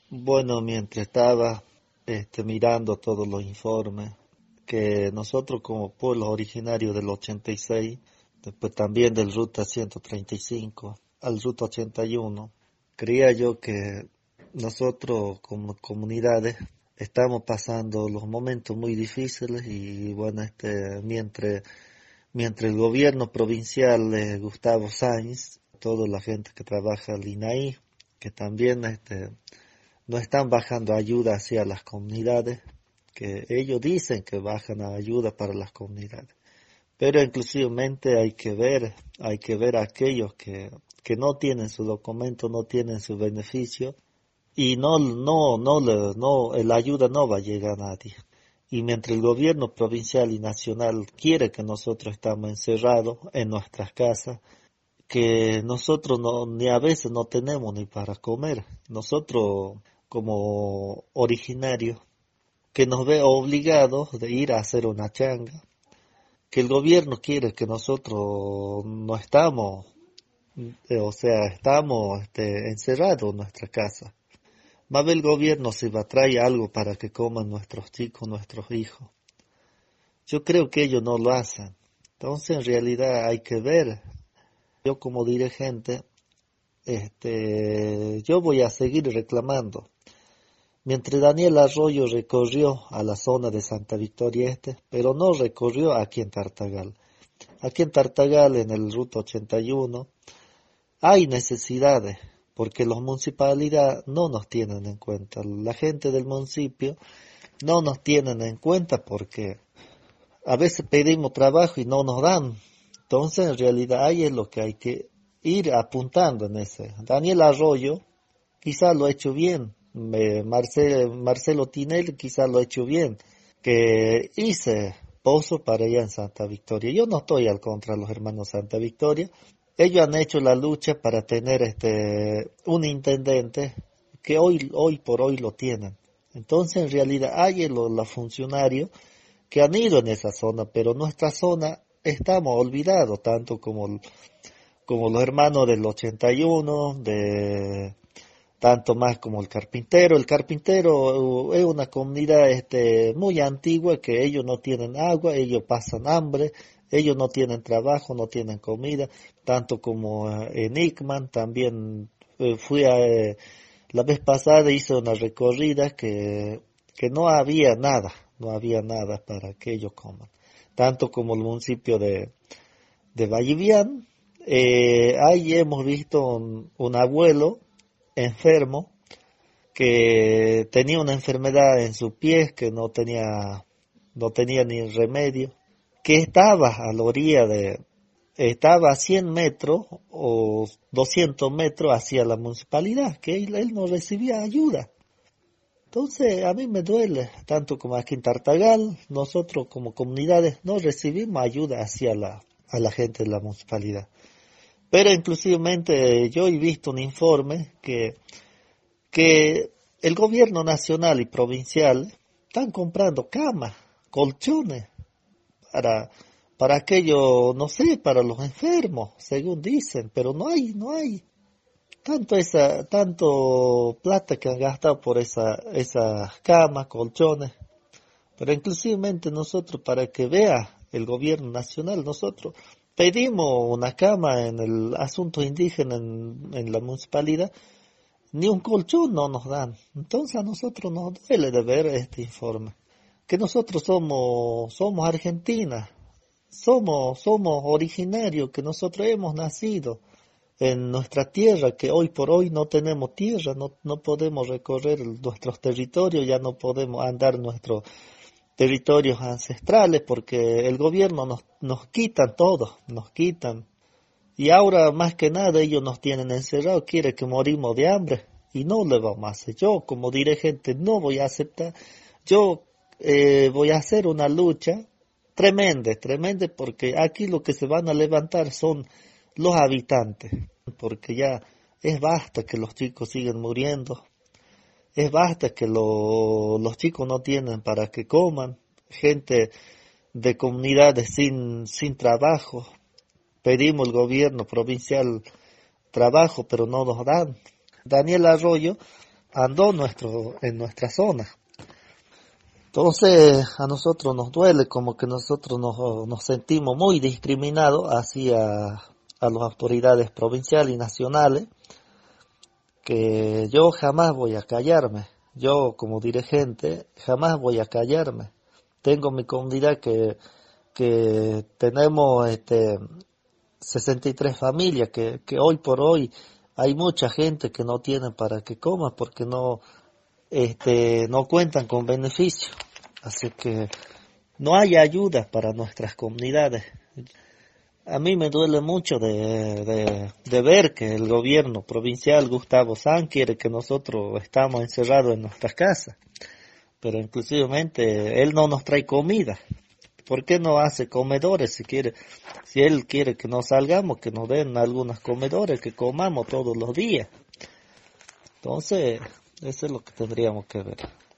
Bueno, mientras estaba mirando todos los informes, que nosotros como pueblo originario del 86, después también del Ruta 135 al Ruta 81, creía yo que nosotros como comunidades estamos pasando los momentos muy difíciles y bueno, mientras el gobierno provincial de Gustavo Sainz, toda la gente que trabaja al INAI, que también no están bajando ayuda hacia las comunidades, que ellos dicen que bajan ayuda para las comunidades. Pero inclusivamente hay que ver a aquellos que no tienen su documento, no tienen su beneficio, y la ayuda no va a llegar a nadie. Y mientras el gobierno provincial y nacional quiere que nosotros estamos encerrados en nuestras casas, que nosotros ni a veces no tenemos ni para comer. Nosotros como originarios, que nos ve obligados de ir a hacer una changa, que el gobierno quiere que nosotros no estamos, estamos encerrados en nuestra casa. Va a ver el gobierno si va a traer algo para que coman nuestros chicos, nuestros hijos. Yo creo que ellos no lo hacen. Entonces, en realidad hay que ver. Yo como dirigente, yo voy a seguir reclamando. Mientras Daniel Arroyo recorrió a la zona de Santa Victoria Este, pero no recorrió aquí en Tartagal. Aquí en Tartagal, en el Ruta 81, hay necesidades, porque las municipalidades no nos tienen en cuenta. La gente del municipio no nos tienen en cuenta porque a veces pedimos trabajo y no nos dan. Entonces, en realidad, ahí es lo que hay que ir apuntando en ese. Daniel Arroyo quizás lo ha hecho bien. Marcelo Tinel quizás lo ha hecho bien. Que hice pozo para allá en Santa Victoria. Yo no estoy al contra de los hermanos Santa Victoria. Ellos han hecho la lucha para tener un intendente que hoy por hoy lo tienen. Entonces, en realidad, hay los funcionarios que han ido en esa zona, pero nuestra zona estamos olvidados, tanto como los hermanos del 81, tanto más como el carpintero. El carpintero es una comunidad muy antigua que ellos no tienen agua, ellos pasan hambre, ellos no tienen trabajo, no tienen comida, tanto como en Ickman, también la vez pasada hice una recorrida que no había nada para que ellos coman. Tanto como el municipio de Vallivian, ahí hemos visto un abuelo enfermo que tenía una enfermedad en sus pies que no tenía ni remedio, que estaba a la orilla estaba a 100 metros o 200 metros hacia la municipalidad, que él no recibía ayuda. Entonces, a mí me duele, tanto como aquí en Tartagal, nosotros como comunidades no recibimos ayuda a la gente de la municipalidad. Pero inclusivemente yo he visto un informe que el gobierno nacional y provincial están comprando camas, colchones, para, para aquello, no sé, para los enfermos, según dicen, pero no hay. Tanto plata que han gastado por esas camas, colchones, pero inclusivemente nosotros, para que vea el gobierno nacional, nosotros pedimos una cama en el asunto indígena en la municipalidad, ni un colchón no nos dan. Entonces a nosotros nos duele de ver este informe, que nosotros somos Argentina, somos originarios, que nosotros hemos nacido en nuestra tierra, que hoy por hoy no tenemos tierra, no podemos recorrer nuestros territorios, ya no podemos andar nuestros territorios ancestrales porque el gobierno nos quitan todo, nos quitan. Y ahora más que nada ellos nos tienen encerrados, quieren que morimos de hambre y no le vamos a hacer. Yo como dirigente no voy a aceptar, yo voy a hacer una lucha tremenda, porque aquí lo que se van a levantar son los habitantes, porque ya es basta que los chicos siguen muriendo, es basta que los chicos no tienen para que coman, gente de comunidades sin trabajo. Pedimos al gobierno provincial trabajo, pero no nos dan. Daniel Arroyo andó en nuestra zona. Entonces a nosotros nos duele, como que nosotros nos sentimos muy discriminados hacia a las autoridades provinciales y nacionales, que yo jamás voy a callarme. Yo como dirigente jamás voy a callarme. Tengo mi comunidad que tenemos 63 familias, que hoy por hoy hay mucha gente que no tiene para que coma porque no cuentan con beneficios. Así que no hay ayuda para nuestras comunidades. A mí me duele mucho de ver que el gobierno provincial Gustavo Sanz quiere que nosotros estamos encerrados en nuestras casas, pero inclusivamente él no nos trae comida. ¿Por qué no hace comedores si él quiere que no salgamos, que nos den algunos comedores, que comamos todos los días? Entonces, eso es lo que tendríamos que ver.